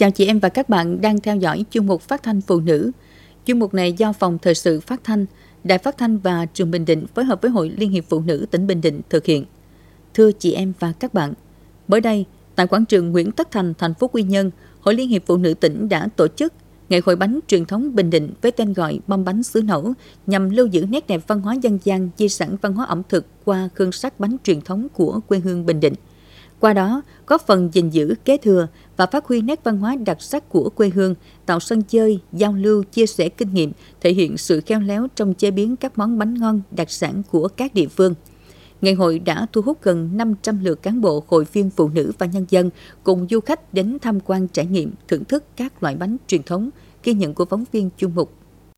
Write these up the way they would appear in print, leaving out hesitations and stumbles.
Chào chị em và các bạn đang theo dõi chuyên mục Phát thanh Phụ nữ. Chuyên mục này do Phòng Thời sự Phát thanh, Đài Phát thanh và Truyền Bình Định phối hợp với Hội Liên hiệp Phụ nữ tỉnh Bình Định thực hiện. Thưa chị em và các bạn, mới đây, tại quảng trường Nguyễn Tất Thành, thành phố Quy Nhơn, Hội Liên hiệp Phụ nữ tỉnh đã tổ chức Ngày hội bánh truyền thống Bình Định với tên gọi Mâm bánh xứ Nẫu nhằm lưu giữ nét đẹp văn hóa dân gian, di sản văn hóa ẩm thực qua hương sắc bánh truyền thống của quê hương Bình Định. Qua đó, góp phần gìn giữ, kế thừa và phát huy nét văn hóa đặc sắc của quê hương, tạo sân chơi, giao lưu, chia sẻ kinh nghiệm, thể hiện sự khéo léo trong chế biến các món bánh ngon đặc sản của các địa phương. Ngày hội đã thu hút gần 500 lượt cán bộ, hội viên phụ nữ và nhân dân cùng du khách đến tham quan trải nghiệm, thưởng thức các loại bánh truyền thống, ghi nhận của phóng viên chuyên mục.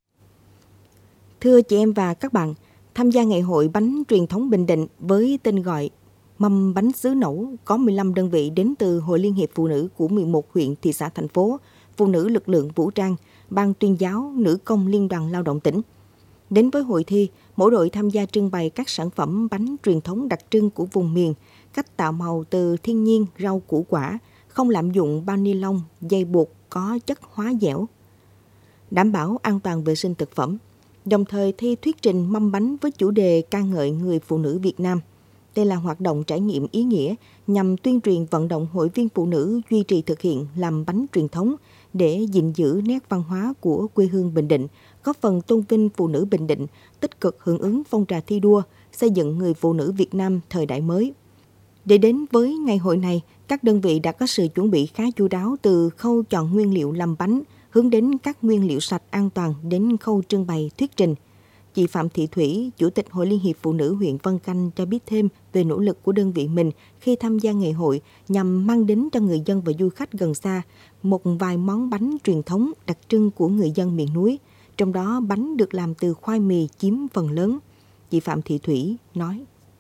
Thưa chị em và các bạn, tham gia Ngày hội bánh truyền thống Bình Định với tên gọi Mâm bánh xứ Nẫu có 15 đơn vị đến từ Hội Liên hiệp Phụ nữ của 11 huyện, thị xã, thành phố, phụ nữ lực lượng vũ trang, ban tuyên giáo, nữ công Liên đoàn Lao động tỉnh. Đến với hội thi, mỗi đội tham gia trưng bày các sản phẩm bánh truyền thống đặc trưng của vùng miền, cách tạo màu từ thiên nhiên, rau củ quả, không lạm dụng bao ni lông, dây buộc có chất hóa dẻo, đảm bảo an toàn vệ sinh thực phẩm. Đồng thời thi thuyết trình mâm bánh với chủ đề ca ngợi người phụ nữ Việt Nam. Đây là hoạt động trải nghiệm ý nghĩa nhằm tuyên truyền vận động hội viên phụ nữ duy trì thực hiện làm bánh truyền thống để gìn giữ nét văn hóa của quê hương Bình Định, góp phần tôn vinh phụ nữ Bình Định, tích cực hưởng ứng phong trào thi đua, xây dựng người phụ nữ Việt Nam thời đại mới. Để đến với ngày hội này, các đơn vị đã có sự chuẩn bị khá chu đáo từ khâu chọn nguyên liệu làm bánh, hướng đến các nguyên liệu sạch an toàn đến khâu trưng bày thuyết trình. Chị Phạm Thị Thủy, Chủ tịch Hội Liên hiệp Phụ nữ huyện Vân Canh cho biết thêm về nỗ lực của đơn vị mình khi tham gia ngày hội nhằm mang đến cho người dân và du khách gần xa một vài món bánh truyền thống đặc trưng của người dân miền núi. Trong đó bánh được làm từ khoai mì chiếm phần lớn. Chị Phạm Thị Thủy nói.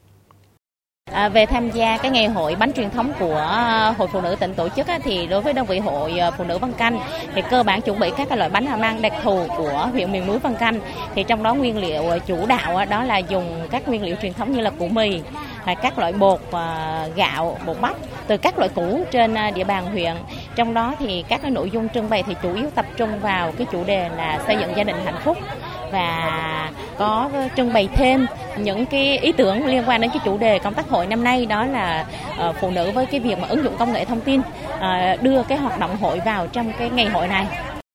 Về tham gia cái ngày hội bánh truyền thống của Hội Phụ nữ tỉnh tổ chức thì đối với đơn vị Hội Phụ nữ Vân Canh thì cơ bản chuẩn bị các loại bánh mang đặc thù của huyện miền núi Vân Canh. Thì trong đó nguyên liệu chủ đạo đó là dùng các nguyên liệu truyền thống như là củ mì, các loại bột gạo, bột bắp từ các loại củ trên địa bàn huyện. Trong đó thì các cái nội dung trưng bày thì chủ yếu tập trung vào cái chủ đề là xây dựng gia đình hạnh phúc, và có trưng bày thêm những cái ý tưởng liên quan đến cái chủ đề công tác hội năm nay, đó là phụ nữ với cái việc mà ứng dụng công nghệ thông tin, đưa cái hoạt động hội vào trong cái ngày hội này.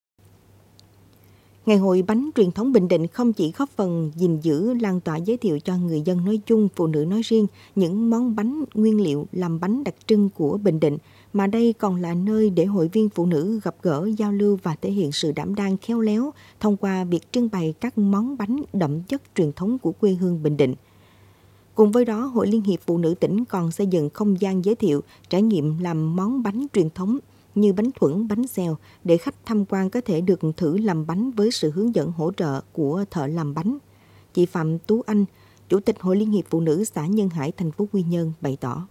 Ngày hội bánh truyền thống Bình Định không chỉ góp phần gìn giữ, lan tỏa, giới thiệu cho người dân nói chung, phụ nữ nói riêng những món bánh nguyên liệu làm bánh đặc trưng của Bình Định, mà đây còn là nơi để hội viên phụ nữ gặp gỡ, giao lưu và thể hiện sự đảm đang khéo léo thông qua việc trưng bày các món bánh đậm chất truyền thống của quê hương Bình Định. Cùng với đó, Hội Liên hiệp Phụ nữ tỉnh còn xây dựng không gian giới thiệu, trải nghiệm làm món bánh truyền thống như bánh thuẫn, bánh xèo để khách tham quan có thể được thử làm bánh với sự hướng dẫn hỗ trợ của thợ làm bánh. Chị Phạm Tú Anh, Chủ tịch Hội Liên hiệp Phụ nữ xã Nhân Hải, thành phố Quy Nhơn bày tỏ.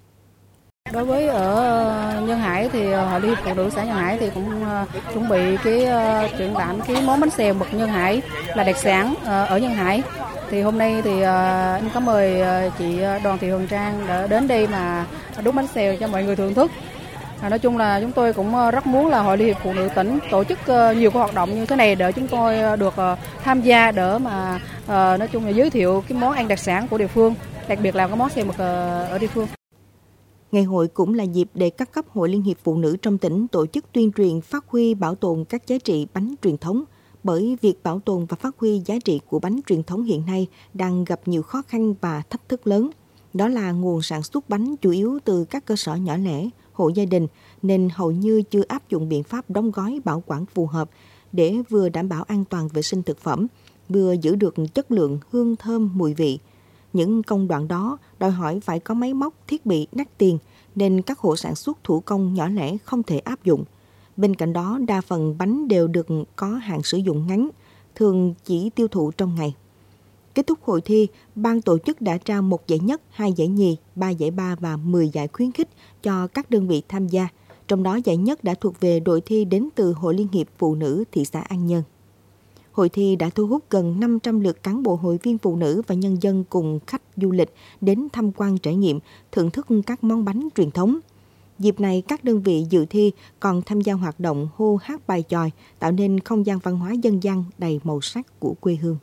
Đối với ở Nhân Hải thì Hội Liên hiệp Phụ nữ xã Nhân Hải thì cũng chuẩn bị cái triển lãm cái món bánh xèo mực Nhân Hải là đặc sản ở Nhân Hải. Thì hôm nay thì em có mời chị Đoàn Thị Hồng Trang đã đến đây mà đút bánh xèo cho mọi người thưởng thức. Nói chung là chúng tôi cũng rất muốn là Hội Liên hiệp Phụ nữ tỉnh tổ chức nhiều cái hoạt động như thế này để chúng tôi được tham gia, để mà nói chung là giới thiệu cái món ăn đặc sản của địa phương, đặc biệt là cái món xèo mực ở địa phương. Ngày hội cũng là dịp để các cấp Hội Liên hiệp Phụ nữ trong tỉnh tổ chức tuyên truyền, phát huy, bảo tồn các giá trị bánh truyền thống. Bởi việc bảo tồn và phát huy giá trị của bánh truyền thống hiện nay đang gặp nhiều khó khăn và thách thức lớn. Đó là nguồn sản xuất bánh chủ yếu từ các cơ sở nhỏ lẻ, hộ gia đình, nên hầu như chưa áp dụng biện pháp đóng gói bảo quản phù hợp để vừa đảm bảo an toàn vệ sinh thực phẩm, vừa giữ được chất lượng, hương thơm, mùi vị. Những công đoạn đó đòi hỏi phải có máy móc, thiết bị đắt tiền, nên các hộ sản xuất thủ công nhỏ lẻ không thể áp dụng. Bên cạnh đó, đa phần bánh đều được có hạn sử dụng ngắn, thường chỉ tiêu thụ trong ngày. Kết thúc hội thi, ban tổ chức đã trao 1 giải nhất, 2 giải nhì, 3 giải ba và 10 giải khuyến khích cho các đơn vị tham gia. Trong đó giải nhất đã thuộc về đội thi đến từ Hội Liên hiệp Phụ nữ thị xã An Nhơn. Hội thi đã thu hút gần 500 lượt cán bộ, hội viên phụ nữ và nhân dân cùng khách du lịch đến tham quan trải nghiệm, thưởng thức các món bánh truyền thống. Dịp này, các đơn vị dự thi còn tham gia hoạt động hô hát bài chòi, tạo nên không gian văn hóa dân gian đầy màu sắc của quê hương.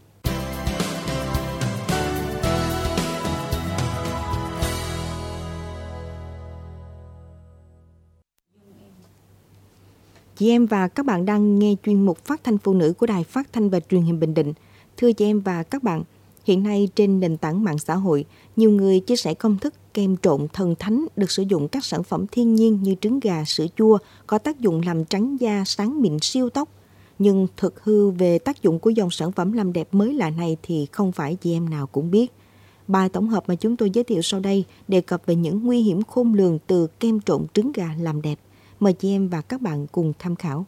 Chị em và các bạn đang nghe chuyên mục Phát thanh Phụ nữ của Đài Phát thanh và Truyền hình Bình Định. Thưa chị em và các bạn, hiện nay trên nền tảng mạng xã hội, nhiều người chia sẻ công thức kem trộn thần thánh được sử dụng các sản phẩm thiên nhiên như trứng gà, sữa chua có tác dụng làm trắng da, sáng mịn siêu tóc. Nhưng thực hư về tác dụng của dòng sản phẩm làm đẹp mới lạ này thì không phải chị em nào cũng biết. Bài tổng hợp mà chúng tôi giới thiệu sau đây đề cập về những nguy hiểm khôn lường từ kem trộn trứng gà làm đẹp. Mời chị em và các bạn cùng tham khảo.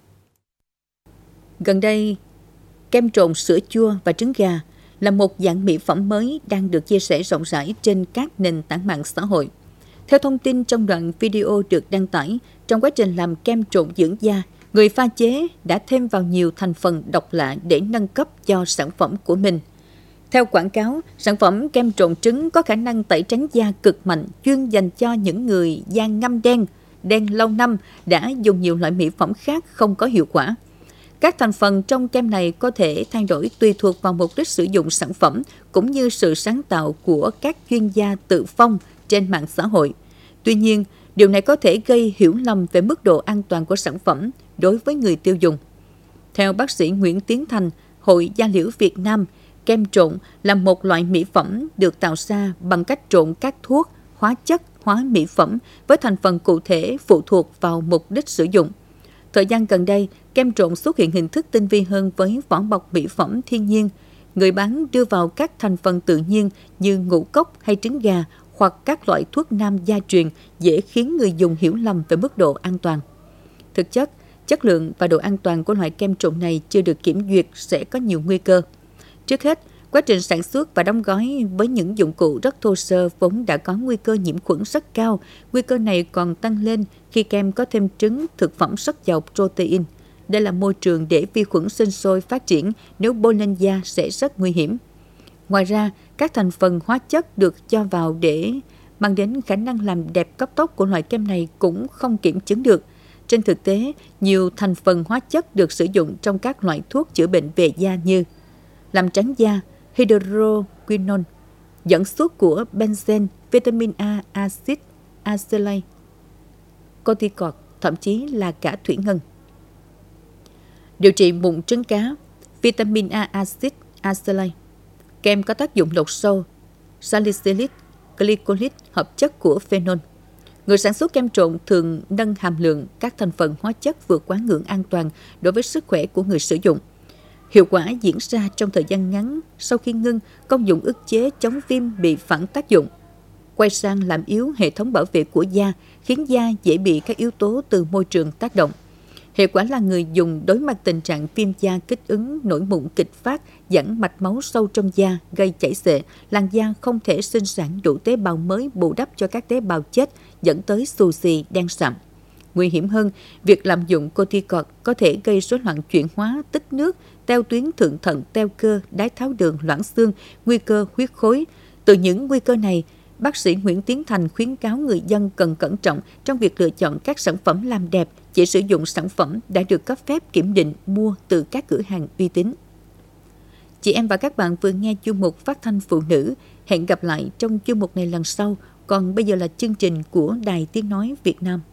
Gần đây, kem trộn sữa chua và trứng gà là một dạng mỹ phẩm mới đang được chia sẻ rộng rãi trên các nền tảng mạng xã hội. Theo thông tin trong đoạn video được đăng tải, trong quá trình làm kem trộn dưỡng da, người pha chế đã thêm vào nhiều thành phần độc lạ để nâng cấp cho sản phẩm của mình. Theo quảng cáo, sản phẩm kem trộn trứng có khả năng tẩy trắng da cực mạnh, chuyên dành cho những người da ngăm đen lâu năm đã dùng nhiều loại mỹ phẩm khác không có hiệu quả. Các thành phần trong kem này có thể thay đổi tùy thuộc vào mục đích sử dụng sản phẩm cũng như sự sáng tạo của các chuyên gia tự phong trên mạng xã hội. Tuy nhiên, điều này có thể gây hiểu lầm về mức độ an toàn của sản phẩm đối với người tiêu dùng. Theo bác sĩ Nguyễn Tiến Thành, Hội Da liễu Việt Nam, kem trộn là một loại mỹ phẩm được tạo ra bằng cách trộn các thuốc, hóa chất, hóa mỹ phẩm với thành phần cụ thể phụ thuộc vào mục đích sử dụng. Thời gian gần đây, kem trộn xuất hiện hình thức tinh vi hơn với vỏ bọc mỹ phẩm thiên nhiên. Người bán đưa vào các thành phần tự nhiên như ngũ cốc hay trứng gà hoặc các loại thuốc nam gia truyền dễ khiến người dùng hiểu lầm về mức độ an toàn. Thực chất, chất lượng và độ an toàn của loại kem trộn này chưa được kiểm duyệt sẽ có nhiều nguy cơ. Trước hết, quá trình sản xuất và đóng gói với những dụng cụ rất thô sơ vốn đã có nguy cơ nhiễm khuẩn rất cao. Nguy cơ này còn tăng lên khi kem có thêm trứng, thực phẩm rất giàu protein. Đây là môi trường để vi khuẩn sinh sôi phát triển, nếu bôi lên da sẽ rất nguy hiểm. Ngoài ra, các thành phần hóa chất được cho vào để mang đến khả năng làm đẹp cấp tốc của loại kem này cũng không kiểm chứng được. Trên thực tế, nhiều thành phần hóa chất được sử dụng trong các loại thuốc chữa bệnh về da như làm trắng da, hydroquinone, dẫn xuất của benzen, vitamin A, axit azelaic, corticoid, thậm chí là cả thủy ngân. Điều trị mụn trứng cá, vitamin A, axit azelaic. Kem có tác dụng độc sâu, salicylic, glycolic, hợp chất của phenol. Người sản xuất kem trộn thường nâng hàm lượng các thành phần hóa chất vượt quá ngưỡng an toàn đối với sức khỏe của người sử dụng. Hiệu quả diễn ra trong thời gian ngắn, sau khi ngưng, công dụng ức chế chống viêm bị phản tác dụng. Quay sang làm yếu hệ thống bảo vệ của da, khiến da dễ bị các yếu tố từ môi trường tác động. Hệ quả là người dùng đối mặt tình trạng viêm da kích ứng, nổi mụn kịch phát, giãn mạch máu sâu trong da, gây chảy xệ, làn da không thể sinh sản đủ tế bào mới bù đắp cho các tế bào chết, dẫn tới xù xì, đen sạm. Nguy hiểm hơn, việc lạm dụng corticoid có thể gây rối loạn chuyển hóa, tích nước, teo tuyến thượng thận, teo cơ, đái tháo đường, loãng xương, nguy cơ huyết khối. Từ những nguy cơ này, bác sĩ Nguyễn Tiến Thành khuyến cáo người dân cần cẩn trọng trong việc lựa chọn các sản phẩm làm đẹp, chỉ sử dụng sản phẩm đã được cấp phép kiểm định mua từ các cửa hàng uy tín. Chị em và các bạn vừa nghe chuyên mục Phát thanh Phụ nữ. Hẹn gặp lại trong chuyên mục này lần sau. Còn bây giờ là chương trình của Đài Tiếng Nói Việt Nam.